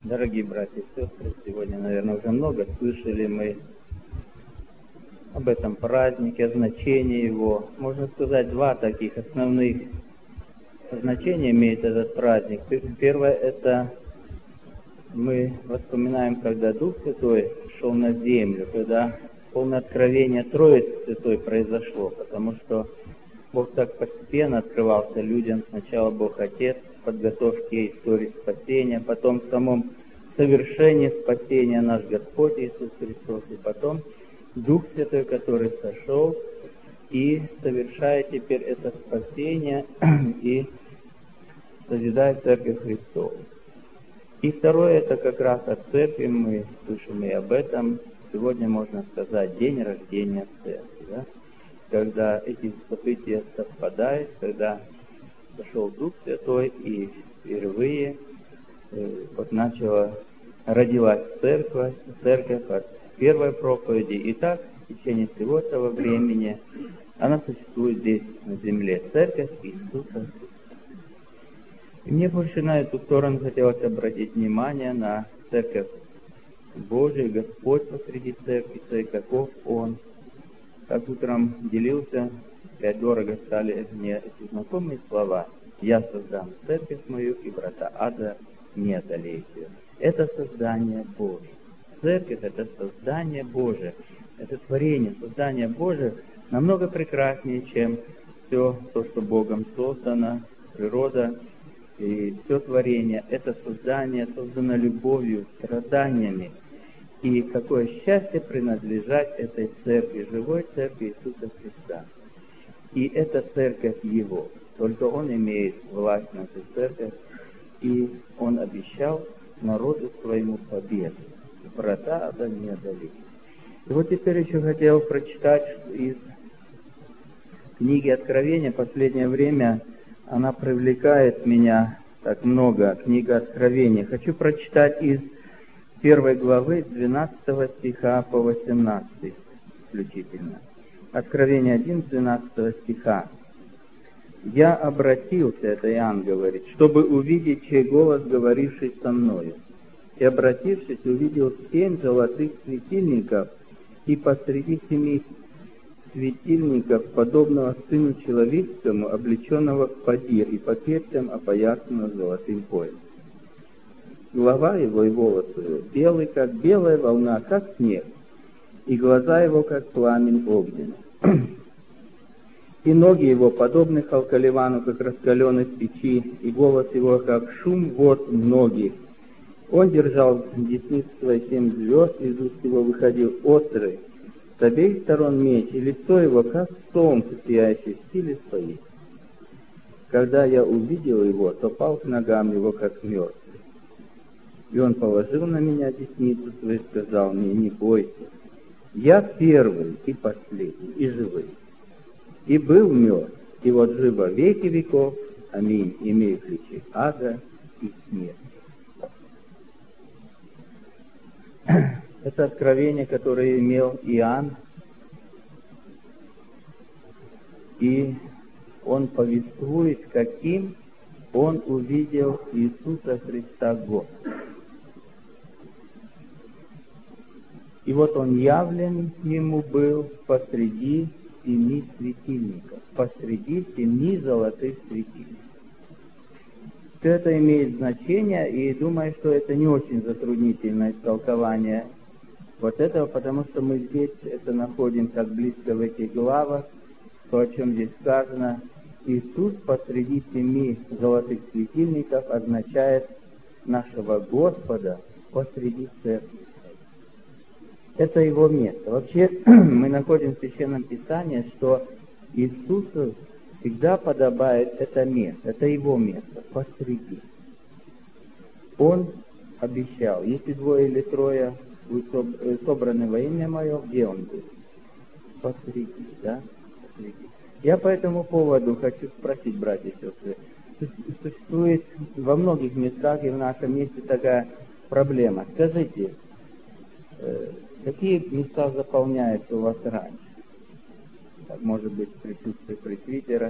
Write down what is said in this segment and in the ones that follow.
Дорогие братья и сестры, сегодня, наверное, уже много слышали мы об этом празднике, о значении его. Можно сказать, два таких основных значения имеет этот праздник. Первое – это мы вспоминаем, когда Дух Святой сошел на землю, когда полное откровение Троицы Святой произошло, потому что Бог так постепенно открывался людям. Сначала Бог Отец в подготовке истории спасения, потом в самом совершении спасения наш Господь Иисус Христос, и потом Дух Святой, который сошел и совершает теперь это спасение и созидает Церковь Христову. И второе, это как раз о Церкви, мы слышим и об этом. Сегодня, можно сказать, день рождения Церкви, да? Когда эти события совпадают, когда сошел Дух Святой и впервые родилась церковь от первой проповеди. И так в течение всего этого времени она существует здесь на земле, Церковь Иисуса Христа. И мне больше на эту сторону хотелось обратить внимание, на Церковь Божию, Господь посреди Церкви своей, каков Он. Как утром делился, опять дорого стали мне эти знакомые слова: «Я создам церковь мою, и врата ада не одолеют ее». Это создание Божие. Церковь – это создание Божие. Это творение, создание Божие намного прекраснее, чем все то, что Богом создано, природа и все творение. Это создание создано любовью, страданиями. И какое счастье принадлежать этой церкви, живой церкви Иисуса Христа. И это церковь Его. Только Он имеет власть на эту церковь. И Он обещал народу своему победу. Врата ада не одолеют. И вот теперь еще хотел прочитать из книги Откровения. Последнее время она привлекает меня так много. Книга Откровения. Хочу прочитать из 1 главы, с 12 стиха по 18 включительно. Откровение 1, с 12 стиха. «Я обратился, это Иоанн говорит, чтобы увидеть, чей голос, говоривший со мною. И, обратившись, увидел 7 золотых светильников, и посреди 7 светильников, подобного Сыну Человеческому, облеченного в подир, и по перстям опоясанного золотым поясом. Голова его и волосы его белый, как белая волна, как снег, и глаза его, как пламень огненный. И ноги его, подобны халкаливану, как раскаленной печи, и голос его, как шум вод многих. Он держал в деснице своей 7 звезд, из уст его выходил острый, с обеих сторон меч, и лицо его, как солнце, сияющее в силе своей. Когда я увидел его, то пал к ногам его, как мертвый. И он положил на меня десницу свою и сказал мне: не бойся, я первый и последний, и живой. И был мертв, и вот жив во веки веков, аминь, имею ключи ада и смерти». Это откровение, которое имел Иоанн, и он повествует, каким он увидел Иисуса Христа Господа. И вот он явлен ему был посреди 7 светильников, посреди 7 золотых светильников. Все это имеет значение, и думаю, что это не очень затруднительное истолкование вот этого, потому что мы здесь это находим так близко в этих главах, то, о чем здесь сказано. Иисус посреди 7 золотых светильников означает нашего Господа посреди церкви своей. Это Его место. Вообще, мы находим в Священном Писании, что Иисусу всегда подобает это место, это Его место, посреди. Он обещал: если 2 или 3 будут собраны во имя Мое, где Он будет? Посреди, да? Посреди. Я по этому поводу хочу спросить, братья и сестры. Существует во многих местах и в нашем месте такая проблема. Скажите, какие места заполняются у вас раньше? Так, может быть, присутствие пресвитера.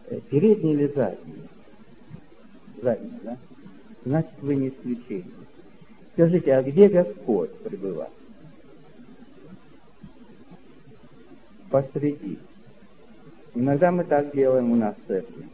Переднее или заднее место? Заднее, да? Значит, вы не исключение. Скажите, а где Господь пребывает? Посреди. Иногда мы так делаем у нас в церкви.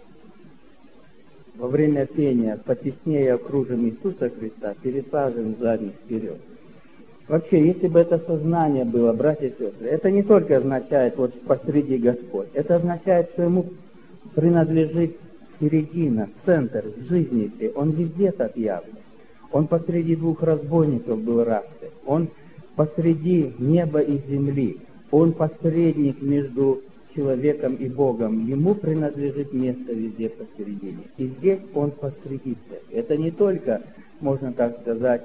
Во время пения потеснее окружим Иисуса Христа, пересаживаем задних вперед. Вообще, если бы это сознание было, братья и сестры, это не только означает вот посреди Господь, это означает, что Ему принадлежит середина, центр жизни всей. Он везде так явно. Он посреди двух разбойников был распят. Он посреди неба и земли. Он посредник между человеком и Богом. Ему принадлежит место везде посередине. И здесь Он посреди церкви. Это не только, можно так сказать,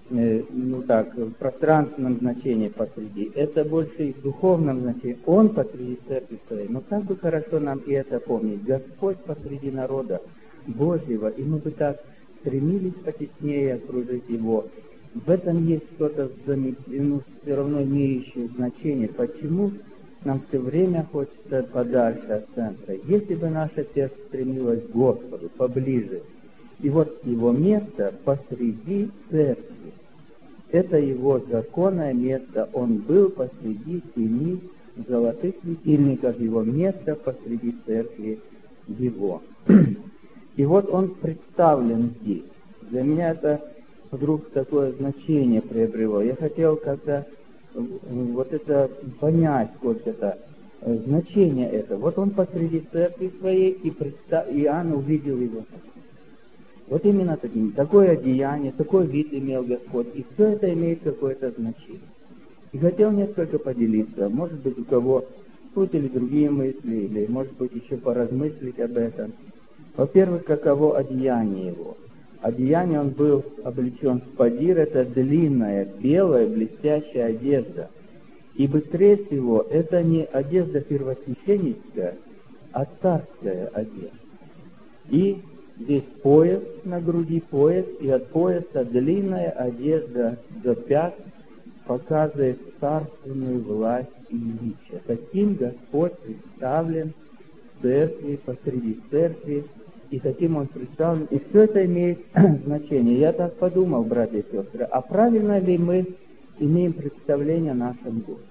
в пространственном значении посреди. Это больше и в духовном значении. Он посреди церкви своей. Но как бы хорошо нам и это помнить. Господь посреди народа Божьего. И мы бы так стремились потеснее окружить Его. В этом есть что-то все равно имеющее значение. Почему нам все время хочется подальше от центра? Если бы наше сердце стремилось к Господу, поближе, и вот Его место посреди церкви. Это Его законное место. Он был посреди 7 золотых светильников. Его место посреди церкви Его. И вот Он представлен здесь. Для меня это вдруг такое значение приобрело. Я хотел как-то вот это понять, сколько-то значение этого. Вот Он посреди церкви своей, и Иоанн увидел Его. Вот именно такое одеяние, такой вид имел Господь. И все это имеет какое-то значение. И хотел несколько поделиться. Может быть, у кого тут или другие мысли, или, может быть, еще поразмыслить об этом. Во-первых, каково одеяние Его. Одеяние Он был облечен в подир, это длинная, белая, блестящая одежда. И быстрее всего, это не одежда первосвященническая, а царская одежда. И здесь пояс на груди, пояс, и от пояса длинная одежда до пят показывает царственную власть и величие. Таким Господь представлен в церкви, посреди церкви, и таким Он представлен. И все это имеет значение. Я так подумал, братья и сестры, а правильно ли мы имеем представление о нашем Господе?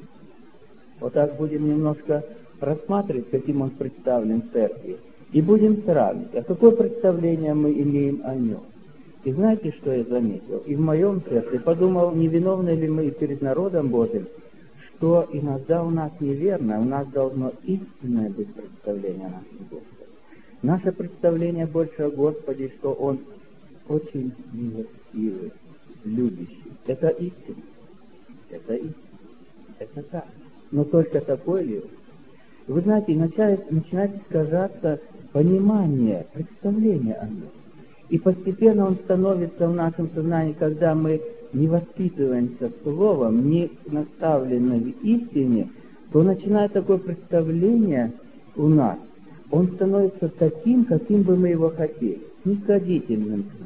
Вот так будем немножко рассматривать, каким Он представлен в церкви. И будем сравнивать, а какое представление мы имеем о Нем. И знаете, что я заметил? И в моем сердце подумал, не виновны ли мы перед народом Божьим, что иногда у нас неверно, у нас должно истинное быть представление о нашем Господе. Наше представление больше о Господе, что Он очень милостивый, любящий. Это истина. Это истина. Это так. Но только такой ли? Вы знаете, начинает искажаться понимание, представление о Нем. И постепенно он становится в нашем сознании, когда мы не воспитываемся словом, не наставлены в истине, то начинает такое представление у нас. Он становится таким, каким бы мы его хотели, снисходительным к нам.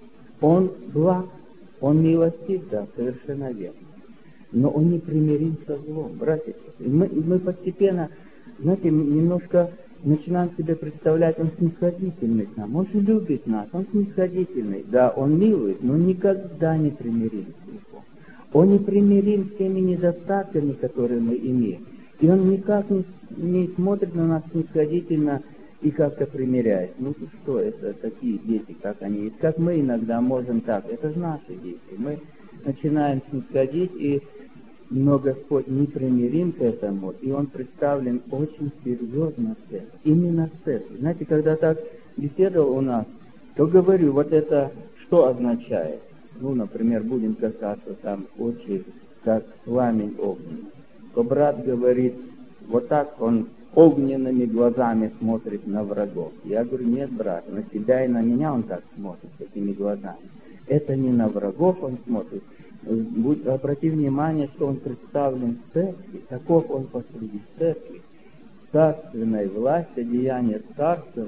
Он благ, он милостив, да, совершенно верно. Но он не примирим со злом, братья и сестры. Мы постепенно, знаете, немножко начинаем себе представлять, он снисходительный к нам, он же любит нас, он снисходительный. Да, он милый, но никогда не примирим с грехом. Он не примирим с теми недостатками, которые мы имеем. И он никак не смотрит на нас снисходительно и как-то примиряет. Ну что это, такие дети, как они есть. Как мы иногда можем так, это же наши дети. Мы начинаем снисходить, но Господь непримирим к этому, и Он представлен очень серьезно в церкви. Именно в церкви. Знаете, когда так беседовал у нас, то говорю, вот это что означает? Ну, например, будем касаться там очи, как пламень огненный. То брат говорит, вот так он огненными глазами смотрит на врагов. Я говорю, нет, брат, на тебя и на меня он так смотрит, такими глазами. Это не на врагов он смотрит. Обрати внимание, что он представлен в церкви, таков он посреди церкви. Царственная власть, одеяние царства,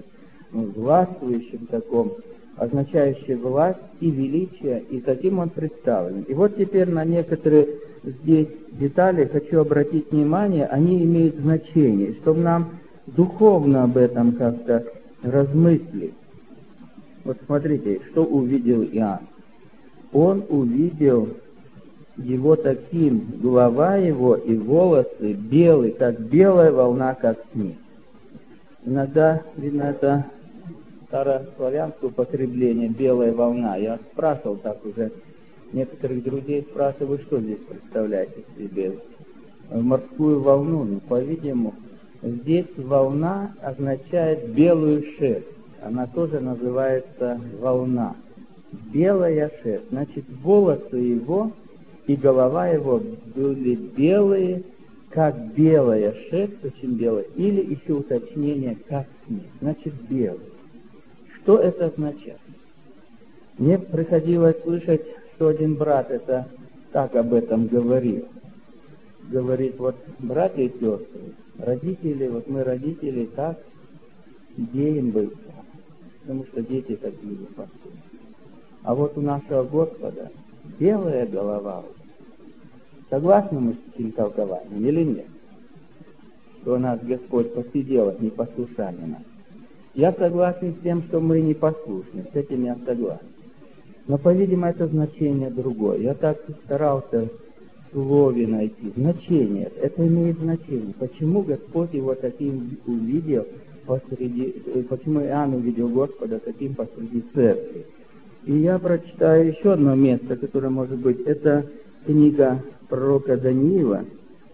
властвующим таком, означающее власть и величие, и таким он представлен. И вот теперь на некоторые здесь детали хочу обратить внимание, они имеют значение, чтобы нам духовно об этом как-то размыслить. Вот смотрите, что увидел Иоанн. он увидел его таким, голова его и волосы белые, как белая волна, как снег. Иногда, видно, это старославянское употребление «белая волна». Я спрашивал так уже некоторых друзей, спрашиваю, вы что здесь представляете себе? Морскую волну? Ну, по-видимому, здесь волна означает белую шерсть. Она тоже называется волна. Белая шерсть. Значит, волосы его и голова его были белые, как белая шерсть, очень белая, или еще уточнение, как снег. Значит, белый. Что это означает? Мне приходилось слышать, что один брат это так об этом говорил. Говорит, вот, братья и сестры, родители, вот мы родители так сидеем быстро, потому что дети такие поступки. А вот у нашего Господа белая голова. Согласны мы с этим толкованием или нет? Что у нас Господь посидел от непослушания нас. Я согласен с тем, что мы непослушны, с этим я согласен. Но, по-видимому, это значение другое. Я так старался в слове найти. Значение, это имеет значение. Почему Господь его таким увидел почему Иоанн увидел Господа таким посреди церкви? И я прочитаю еще одно место, которое может быть, это книга пророка Даниила,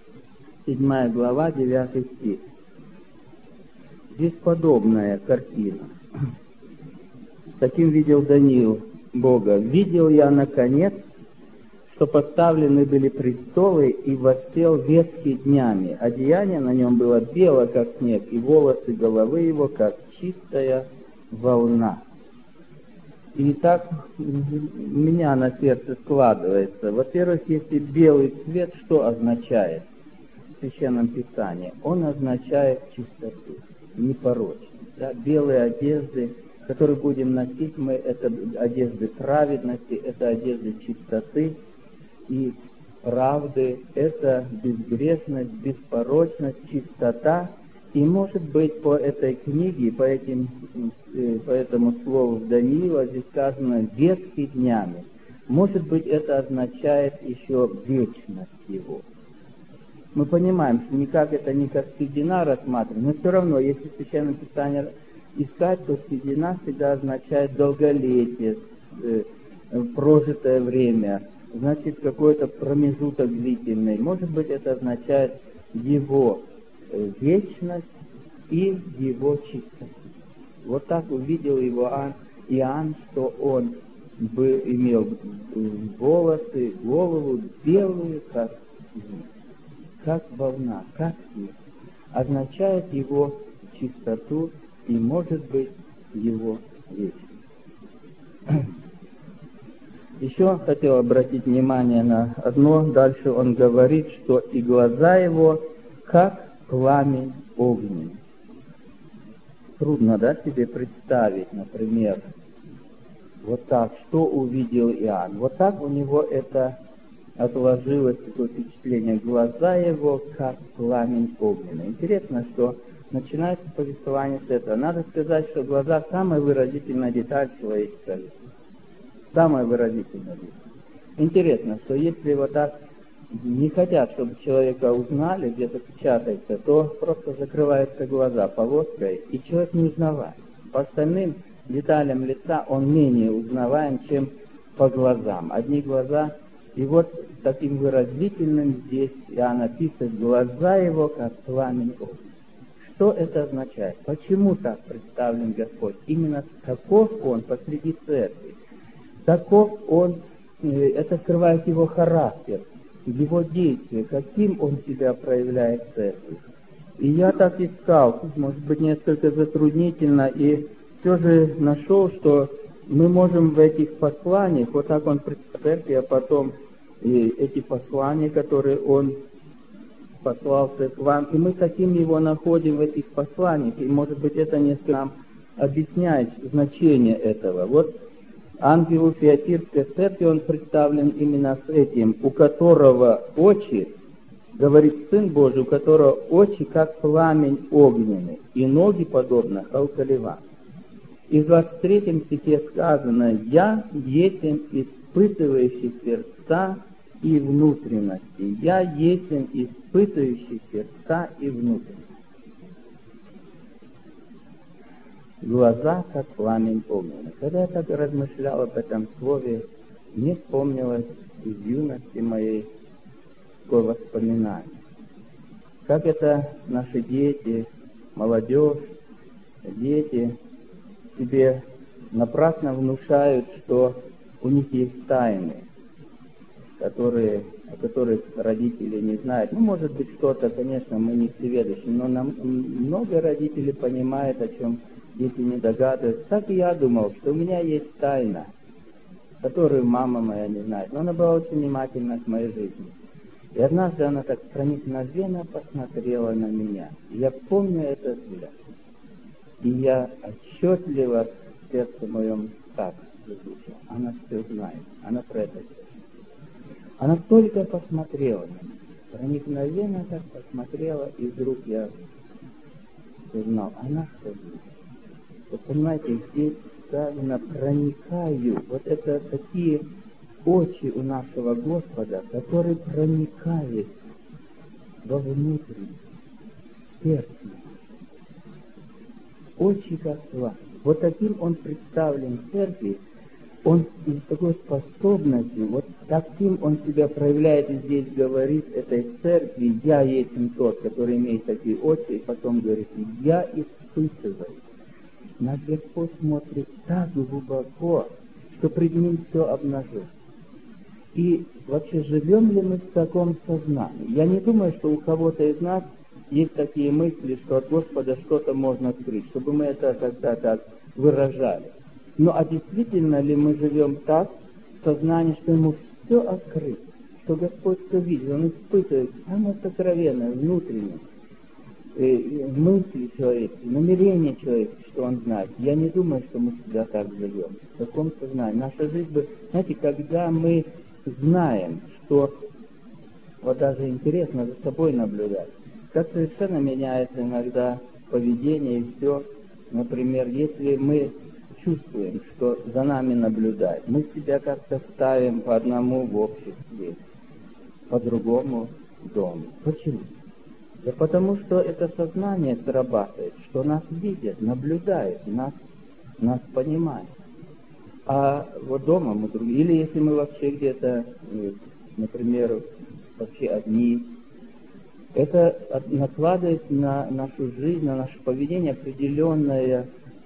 7 глава, 9 стих. Здесь подобная картина. Таким видел Даниил Бога. «Видел я, наконец, что поставлены были престолы, и воссел ветхий днями. Одеяние на нем было бело, как снег, и волосы головы его, как чистая волна». И так у меня на сердце складывается. Во-первых, если белый цвет, что означает в Священном Писании? Он означает чистоту, непорочность. Да? Белые одежды, которые будем носить мы, это одежды праведности, это одежды чистоты и правды, это безгрешность, беспорочность, чистота. И, может быть, по этой книге, по этому слову Даниила, здесь сказано «ветхий днями». Может быть, это означает еще вечность его. Мы понимаем, что никак это не как седина рассматриваем, но все равно, если в Священном Писании искать, то седина всегда означает долголетие, прожитое время, значит, какой-то промежуток длительный. Может быть, это означает его вечность и его чистоту. Вот так увидел его Иоанн, что он имел волосы, голову белую, как снег, как волна, как снег. Означает его чистоту и, может быть, его вечность. Еще хотел обратить внимание на одно. Дальше он говорит, что и глаза его, как пламень огненный. Трудно, да, себе представить, например, вот так, что увидел Иоанн. Вот так у него это отложилось, такое впечатление. Глаза его, как пламень огненный. Интересно, что начинается повествование с этого. Надо сказать, что глаза – самая выразительная деталь человечества. Самая выразительная деталь. Интересно, что если вот так не хотят, чтобы человека узнали, где-то печатается, то просто закрываются глаза полоской, и человек не узнаваем. По остальным деталям лица он менее узнаваем, чем по глазам. Одни глаза, и вот таким выразительным здесь Иоанн описывает глаза его, как пламень огня. Что это означает? Почему так представлен Господь? Именно таков он посреди церкви. Таков он, это скрывает его характер, его действия, каким он себя проявляет в церкви. И я так искал, может быть, несколько затруднительно, и все же нашел, что мы можем в этих посланиях, вот так он представляет церкви, а потом и эти послания, которые он послал к церквам, и мы таким его находим в этих посланиях, и, может быть, это несколько нам объясняет значение этого. Вот ангелу Фиатирской церкви он представлен именно с этим, у которого очи, говорит Сын Божий, у которого очи, как пламень огненный, и ноги, подобно халкаливану. И в 23 стихе сказано: «Я есмь испытывающий сердца и внутренности». «Я есмь испытывающий сердца и внутренности». Глаза, как пламень огненный. Когда я так размышлял об этом слове, мне вспомнилось из юности моей такое воспоминание. Как это наши дети, молодежь, дети себе напрасно внушают, что у них есть тайны, о которых родители не знают. Ну, может быть, что-то, конечно, мы не всеведущи, но много родителей понимают, о чем дети не догадываются. Так и я думал, что у меня есть тайна, которую мама моя не знает. Но она была очень внимательна к моей жизни. И однажды она так проникновенно посмотрела на меня. И я помню этот взгляд. И я отчетливо в сердце моем так зазвучал. Она все знает. Она про это знает. Она только посмотрела на меня. Проникновенно так посмотрела, и вдруг я узнал. Она все знает. Вот понимаете, здесь сказано «проникаю». Вот это такие очи у нашего Господа, который проникает вовнутрь сердца. Очи как пламя. Вот таким он представлен в церкви, он с такой способностью, вот таким он себя проявляет и здесь говорит этой церкви: «Я есть тот, который имеет такие очи», и потом говорит: «Я испытываю». Наш Господь смотрит так глубоко, что пред Ним все обнажено. И вообще, живем ли мы в таком сознании? Я не думаю, что у кого-то из нас есть такие мысли, что от Господа что-то можно скрыть, чтобы мы это когда так выражали. Но а действительно ли мы живем так, в сознании, что Ему все открыто, что Господь все видит, Он испытывает самое сокровенное, внутреннее, мысли человеческие, намерения человеческие, что Он знает. Я не думаю, что мы всегда так живем, в таком сознании. Наша жизнь бы, знаете, когда мы знаем, что, вот даже интересно за собой наблюдать, как совершенно меняется иногда поведение и все. Например, если мы чувствуем, что за нами наблюдают, мы себя как-то ставим по одному в обществе, по другому в доме. Почему? Да потому что это сознание срабатывает, что нас видят, наблюдают, нас понимают. А вот дома мы другие. Или если мы вообще где-то, например, вообще одни, это накладывает на нашу жизнь, на наше поведение определенную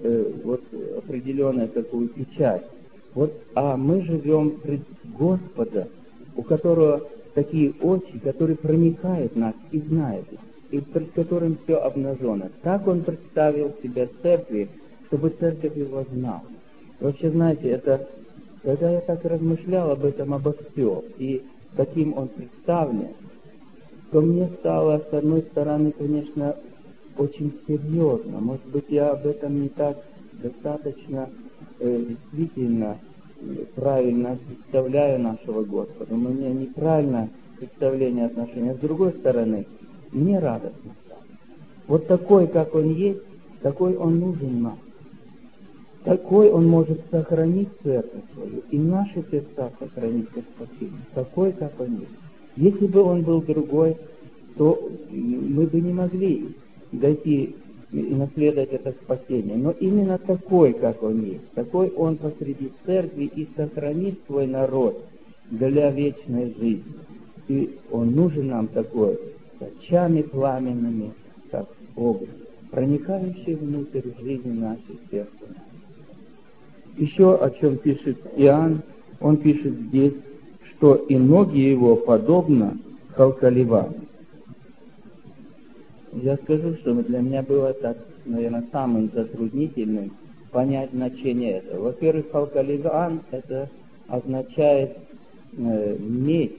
такую печать. Вот, а мы живем пред Господа, у которого такие очи, который проникает в нас и знает их, и пред которым все обнажено. Так Он представил себя церкви, чтобы церковь Его знала. Вообще, знаете, это, когда я так размышлял об этом, обо всем, и каким Он представлен, то мне стало, с одной стороны, конечно, очень серьезно. Может быть, я об этом не так достаточно действительно правильно представляю нашего Господа. У меня неправильное представление отношения. С другой стороны, мне радостно стало. Вот такой, как Он есть, такой Он нужен нам. Такой Он может сохранить церковь свою и наши сердца сохранить ко спасению. Такой, как Он есть. Если бы Он был другой, то мы бы не могли дойти и наследовать это спасение. Но именно такой, как Он есть, такой Он посреди церкви и сохранит свой народ для вечной жизни. И Он нужен нам такой, с очами пламенными, как огонь, проникающий внутрь жизни нашей сердца. Еще о чем пишет Иоанн, он пишет здесь, что и ноги Его подобно халкаливану. Я скажу, что для меня было так, наверное, самым затруднительным понять значение этого. Во-первых, халкаливан это означает медь,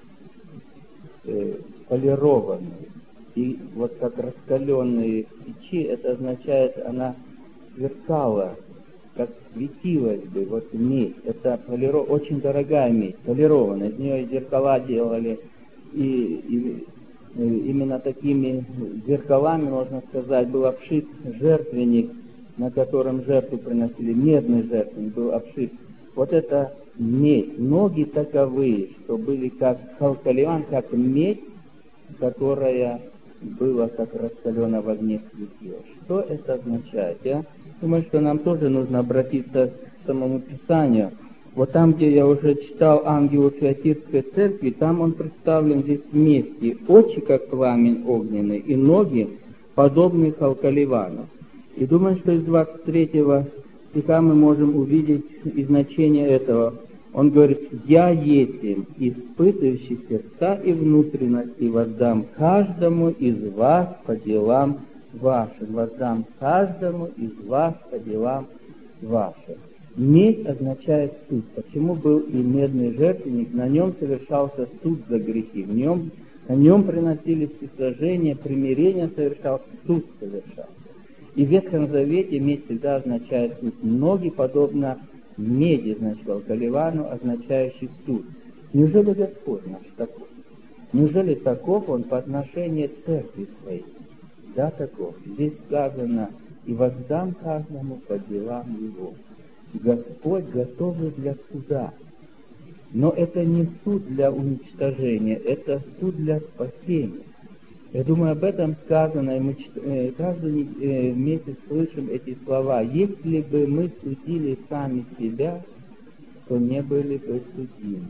полированную. И вот как раскаленные печи, это означает, она сверкала, как светилась бы, вот медь. Это очень дорогая медь, полированная. Из нее зеркала делали, и именно такими зеркалами, можно сказать, был обшит жертвенник на котором жертву приносили, медный жертвенник был обшит. Вот это медь, ноги таковые, что были как халкаливан, как медь, которая была как раскалена в огне светила. Что это означает? Я думаю, что нам тоже нужно обратиться к самому Писанию. Вот там, где я уже читал ангелу Фиатирской церкви, там он представлен здесь вместе. Очи, как пламень огненный, и ноги, подобные халкаливану. И думаю, что из 23 стиха мы можем увидеть и значение этого. Он говорит: «Я есмь, испытывающий сердца и внутренности, воздам каждому из вас по делам вашим». Воздам каждому из вас по делам вашим. Медь означает суд. Почему был и медный жертвенник? На нем совершался суд за грехи. На нем приносили всесожжения, примирение совершался, суд совершался. И в Ветхом Завете медь всегда означает суд. Ноги подобно меди, значит, алкаливану, означающий суд. Неужели Господь наш таков? Неужели таков Он по отношению к церкви своей? Да, таков. Здесь сказано: «И воздам каждому по делам его». Господь готовый для суда. Но это не суд для уничтожения, это суд для спасения. Я думаю, об этом сказано, и мы каждый месяц слышим эти слова. Если бы мы судили сами себя, то не были бы судимы.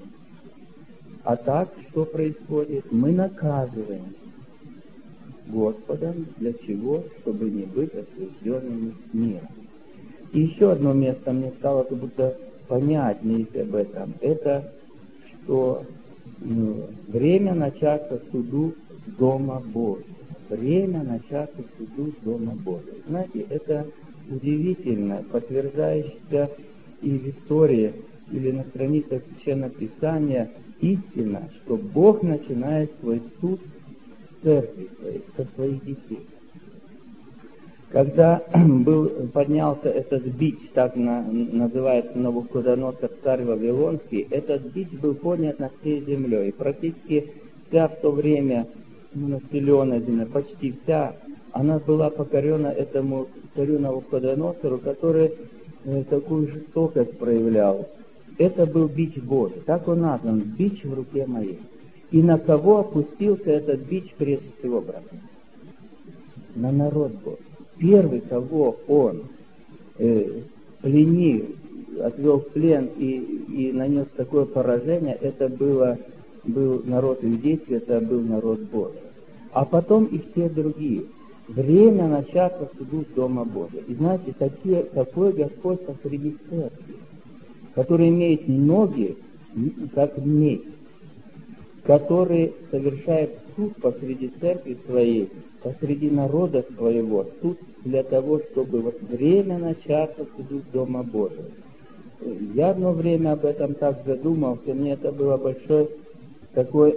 А так, что происходит? Мы наказываем Господом. Для чего? Чтобы не быть осужденными смертью. И еще одно место мне стало как будто понятнее об этом. Это, что время начаться суду с Дома Божьего. Время начаться суду с Дома Божьего. Знаете, это удивительно, подтверждающееся и в истории, или на страницах Священного Писания, истина, что Бог начинает свой суд с церкви своей, со своих детей. Когда поднялся этот бич, так называется Навуходоносор, царь Вавилонский, этот бич был поднят над всей землей. И практически вся в то время населенная земля, почти вся, она была покорена этому царю Навуходоносору, который такую жестокость проявлял. Это был бич Божий, так он назван: бич в руке моей. И на кого опустился этот бич прежде всего, братья? На народ Божий. Первый, кого он пленил, отвел в плен и нанес такое поражение, это был народ иудейский, это был народ Божий. А потом и все другие. Время начаться суду с Дома Божия. И знаете, такой Господь посреди церкви, который имеет ноги, как медь, который совершает суд посреди церкви своей, посреди народа своего, суд для того, чтобы вот время начаться суду с Дома Божия. Я одно время об этом так задумался, мне это было большой такой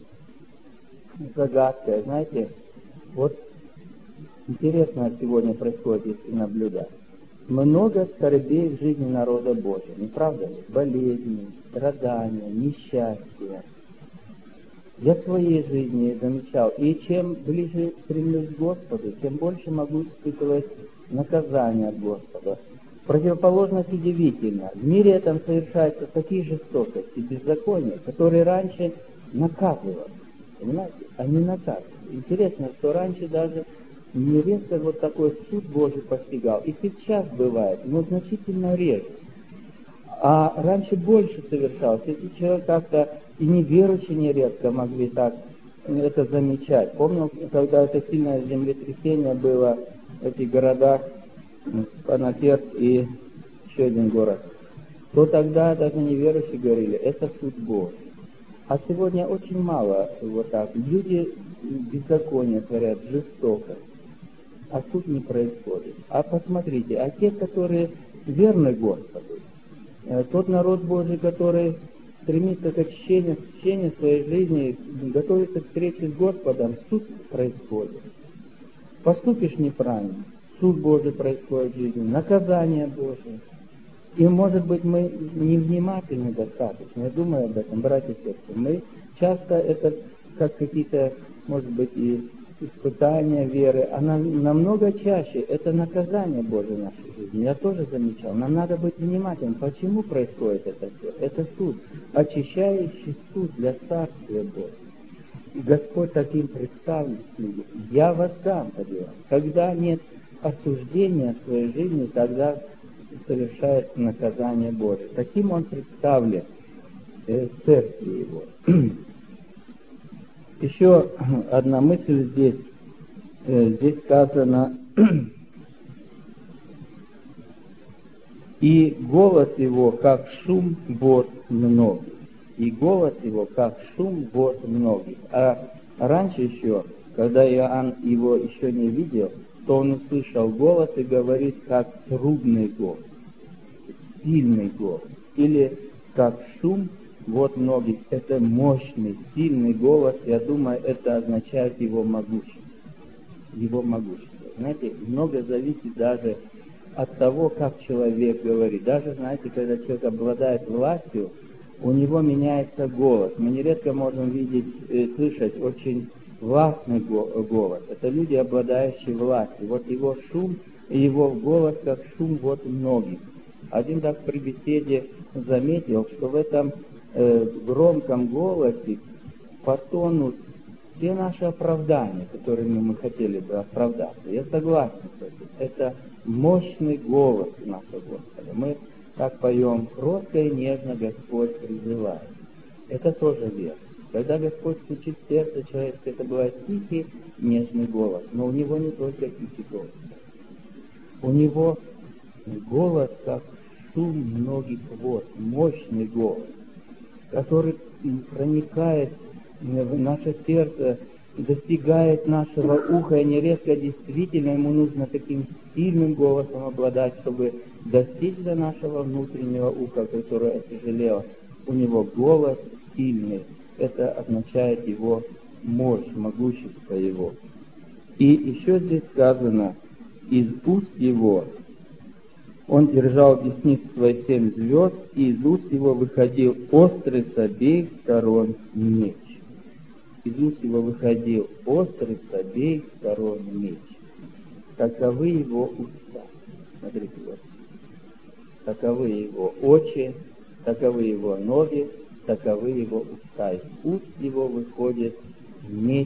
загадкой, знаете. Вот интересно сегодня происходит, если наблюдать. Много скорбей в жизни народа Божия, не правда ли? Болезни, страдания, несчастья. Я в своей жизни замечал, и чем ближе стремлюсь к Господу, тем больше могу испытывать наказание от Господа. Противоположность удивительна. В мире этом совершаются такие жестокости, беззакония, которые раньше наказывали. Понимаете? Они наказывали. Интересно, что раньше даже нередко вот такой суд Божий постигал. И сейчас бывает, но значительно реже. А раньше больше совершалось. Если человек как-то, и неверующие нередко могли так это замечать. Помню, когда это сильное землетрясение было в этих городах, Панаферт и еще один город, то тогда даже неверующие говорили: это суд Божий. А сегодня очень мало вот так. Люди беззаконие творят, жестокость, а суд не происходит. А посмотрите, а те, которые верны Господу, тот народ Божий, который стремится к очищению своей жизни, готовится к встрече с Господом, суд происходит. Поступишь неправильно, суд Божий происходит в жизни, наказание Божие. И, может быть, мы невнимательны достаточно. Я думаю об этом, братья и сестры. Мы часто это, как какие-то, может быть, и испытание веры, она намного чаще, это наказание Божие в нашей жизни. Я тоже замечал, нам надо быть внимательным. Почему происходит это все? Это суд, очищающий суд для Царствия Божьего. И Господь таким представлен с людьми. Я воздам по делам. Когда нет осуждения в своей жизни, тогда совершается наказание Божие. Таким Он представлен в церкви Его. Еще одна мысль здесь. Здесь сказано, и голос его, как шум вод многих. И голос его, как шум вод многих. А раньше еще, когда Иоанн его еще не видел, то он услышал голос и говорит, как трубный голос, сильный голос. Или как шум вод многих. Это мощный, сильный голос. Я думаю, это означает его могущество. Его могущество. Знаете, много зависит даже от того, как человек говорит. Даже, знаете, когда человек обладает властью, у него меняется голос. Мы нередко можем видеть, слышать очень властный голос. Это люди, обладающие властью. Вот его шум и его голос, как шум вот многих. Один так при беседе заметил, что в этом громком голосе потонут все наши оправдания, которыми мы хотели бы оправдаться. Я согласен с этим. Это мощный голос нашего Господа. Мы так поем, кротко и нежно Господь призывает. Это тоже верно. Когда Господь стучит в сердце человеческое, это бывает тихий, нежный голос. Но у Него не только тихий голос. У Него голос, как шум многих вод, мощный голос, который проникает в наше сердце, достигает нашего уха, и нередко действительно ему нужно таким сильным голосом обладать, чтобы достичь до нашего внутреннего уха, которое отяжелело. У него голос сильный. Это означает его мощь, могущество его. И еще здесь сказано, из уст его он держал в деснице свои 7 звезд, и из уст его выходил острый с обеих сторон меч. Из уст его выходил острый с обеих сторон меч. Таковы его уста. Смотрите, вот. Таковы его очи, таковы его ноги, таковы его уста. Из уст его выходит меч,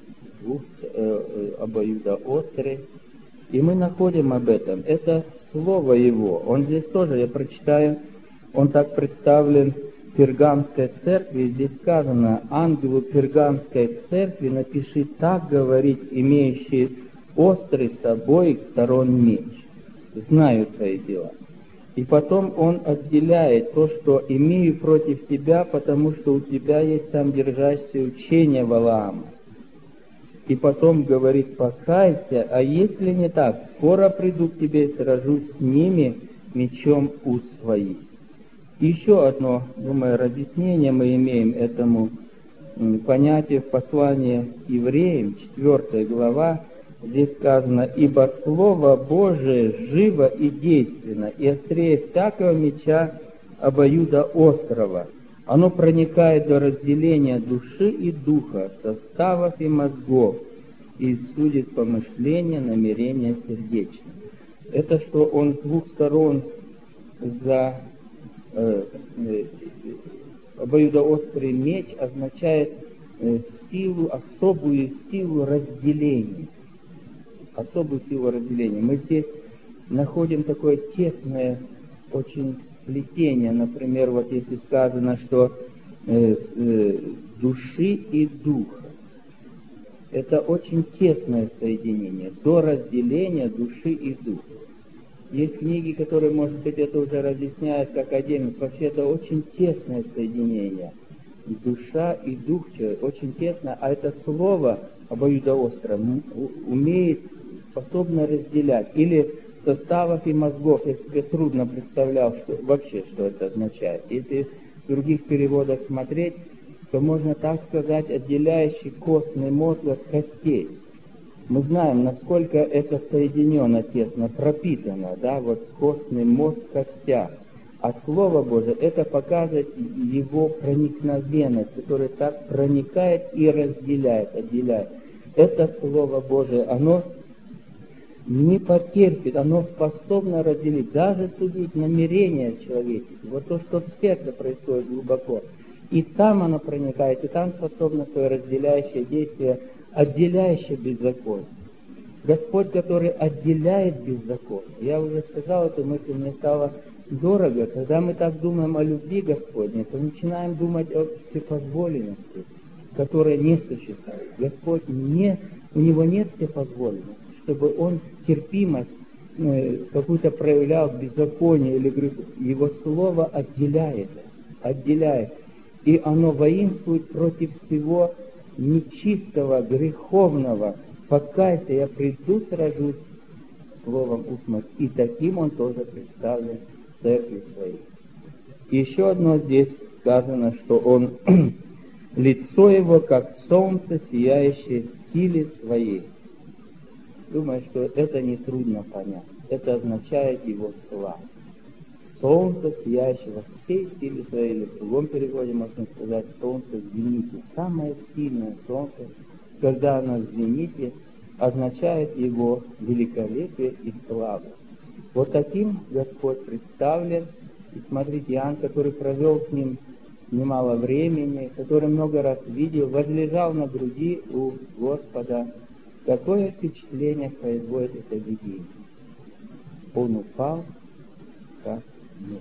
обоюдоострый. И мы находим об этом. Это слово его. Он здесь тоже, я прочитаю, он так представлен в Пергамской церкви. Здесь сказано, ангелу Пергамской церкви напиши, так говорит, имеющий острый с обоих сторон меч. Знаю твои дела. И потом он отделяет то, что имею против тебя, потому что у тебя есть там держащее учение Валаама. И потом говорит, покайся, а если не так, скоро приду к тебе и сражусь с ними мечом уст своих. Еще одно, думаю, разъяснение мы имеем этому понятию в послании евреям, 4 глава, здесь сказано, «Ибо Слово Божие живо и действенно, и острее всякого меча обоюдоострого. Оно проникает до разделения души и духа, составов и мозгов, и судит помышления, намерения сердечные». Это что он с двух сторон за обоюдоострый меч означает силу, особую силу разделения. Особую силу разделения. Мы здесь находим такое тесное очень сплетение. Например, вот если сказано, что души и духа. Это очень тесное соединение. До разделения души и духа. Есть книги, которые, может быть, это уже разъясняют как отдельность. Вообще это очень тесное соединение. Душа и дух человека очень тесно, а это слово обоюдоостро умеет, способно разделять. Или составов и мозгов. Я себе трудно представлял, что это означает. Если в других переводах смотреть, то можно так сказать, отделяющий костный мозг от костей. Мы знаем, насколько это соединено тесно, пропитано, да, вот костный мозг в костях. А Слово Божие, это показывает его проникновенность, которая так проникает и разделяет, отделяет. это Слово Божие, оно не потерпит, оно способно разделить, даже судить намерения человеческие. Вот то, что в сердце происходит глубоко. И там оно проникает, и там способно свое разделяющее действие, отделяющее беззаконие. Господь, который отделяет беззаконие. Я уже сказал эту мысль, мне стало дорого. Когда мы так думаем о любви Господней, то начинаем думать о всепозволенности, которая не существует. Господь у Него нет всепозволенности, чтобы Он терпимость какую-то проявлял в беззаконии или греху. Его Слово отделяет. И оно воинствует против всего нечистого, греховного. Покайся, я приду, сражусь словом уст моих. И таким он тоже представлен в церкви своей. И еще одно здесь сказано, что он лицо его, как солнце, сияющее в силе своей. Думаю, что это нетрудно понять. Это означает его славу. Солнце, сияющее во всей силе своей, или в другом переводе можно сказать, солнце в зените. Самое сильное солнце, когда оно в зените, означает его великолепие и славу. Вот таким Господь представлен. И смотрите, Иоанн, который провел с ним немало времени, который много раз видел, возлежал на груди у Господа. Какое впечатление производит это видение? Он упал, как нет.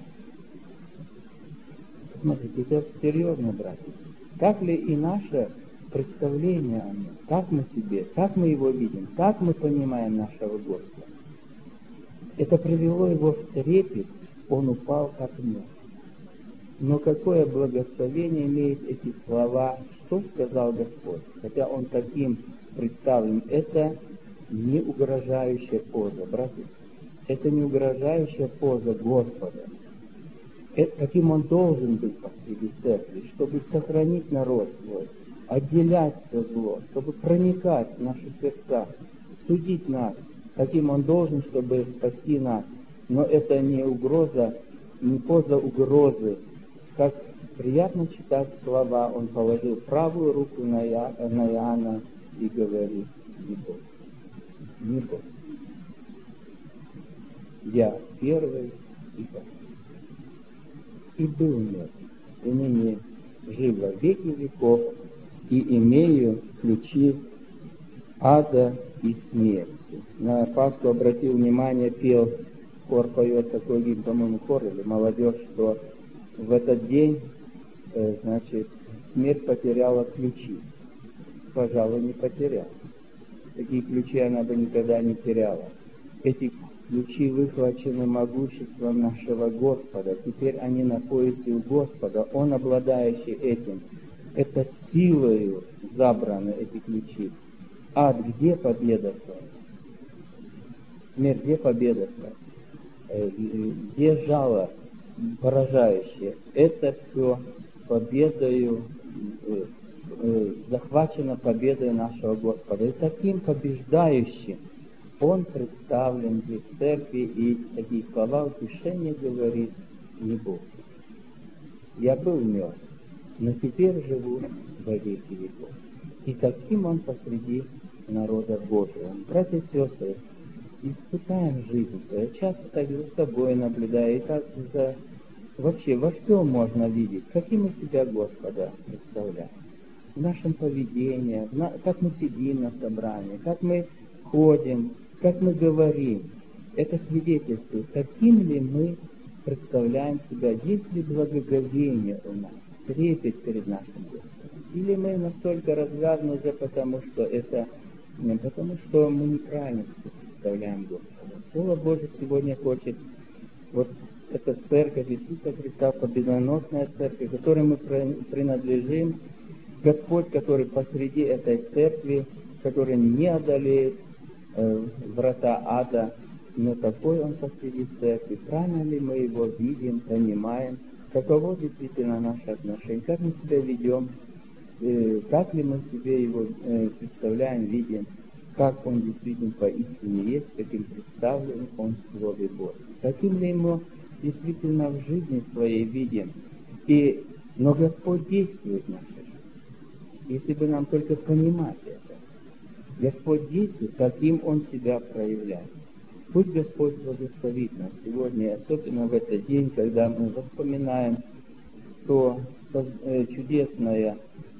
Смотрите, это серьезно, братья. Так ли и наше представление о нем, как мы себе, как мы его видим, как мы понимаем нашего Господа? Это привело его в трепет, он упал как нет. Но какое благословение имеют эти слова, что сказал Господь? Хотя он таким представлен, это не угрожающая поза, братья. Это не угрожающая поза Господа. Каким он должен быть посреди церкви, чтобы сохранить народ свой, отделять все зло, чтобы проникать в наши сердца, судить нас, каким он должен, чтобы спасти нас. Но это не угроза, не поза угрозы. Как приятно читать слова, он положил правую руку на Иоанна и говорит: не бойся, не бойся. Я первый и последний. И был мертв, и ныне жив во веки веков, и имею ключи ада и смерти. На Пасху обратил внимание, пел, хор поет такой гимн, по-моему, хор или молодежь, что в этот день, смерть потеряла ключи. Пожалуй, не потеряла. Такие ключи она бы никогда не теряла. Эти ключи выхвачены могуществом нашего Господа. Теперь они на поясе у Господа. Он, обладающий этим, это силою забраны эти ключи. Ад, где победа твоя? Смерть, где победа твоя? Где жало поражающее? Это все победою, захвачено победой нашего Господа. И таким побеждающим он представлен здесь в церкви, и такие слова утешения говорит: не бойся. Я был мертв, но теперь живу во веки веков. И таким он посреди народа Божьего. Братья и сестры, испытаем жизнь свою. Часто так за собой наблюдая, и так вообще во всем можно видеть, каким мы себя Господа представляем. В нашем поведении, как мы сидим на собрании, как мы ходим, как мы говорим. Это свидетельствует, каким ли мы представляем себя, есть ли благоговение у нас, трепет перед нашим Господом. Или мы настолько развязаны уже потому, что мы неправильно представляем Господа. Слово Божие сегодня хочет, вот эта церковь Иисуса Христа, победоносная церковь, которой мы принадлежим, Господь, который посреди этой церкви, который не одолеет врата ада, но какой он посреди церкви, правильно ли мы его видим, понимаем, каково действительно наше отношение, как мы себя ведем, как ли мы себе его представляем, видим, как он действительно поистине есть, каким представлен он в Слове Божьем, каким ли ему действительно в жизни своей видим. Но Господь действует в нашей жизни, если бы нам только понимать это. Господь действует, каким Он себя проявляет. Пусть Господь благословит нас сегодня, и особенно в этот день, когда мы вспоминаем то чудесное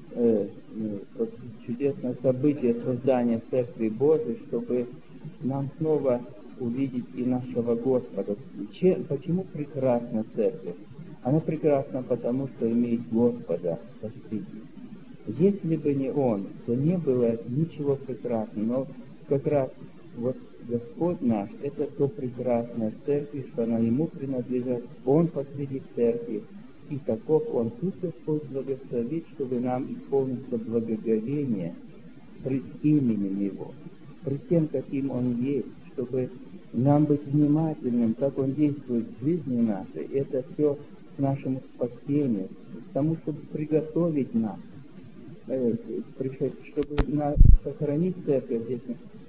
событие создания Церкви Божией, чтобы нам снова увидеть и нашего Господа. Почему прекрасна Церковь? Она прекрасна потому, что имеет Господа посреди. Если бы не Он, то не было ничего прекрасного. Но как раз вот Господь наш, это то прекрасное в Церкви, что она Ему принадлежит. Он посреди Церкви. И таков Он. Тут Господь благословит, чтобы нам исполниться благоговение пред именем Его, пред тем, каким Он есть, чтобы нам быть внимательным, как Он действует в жизни нашей. Это все к нашему спасению, к тому, чтобы приготовить нас, чтобы сохранить Церковь здесь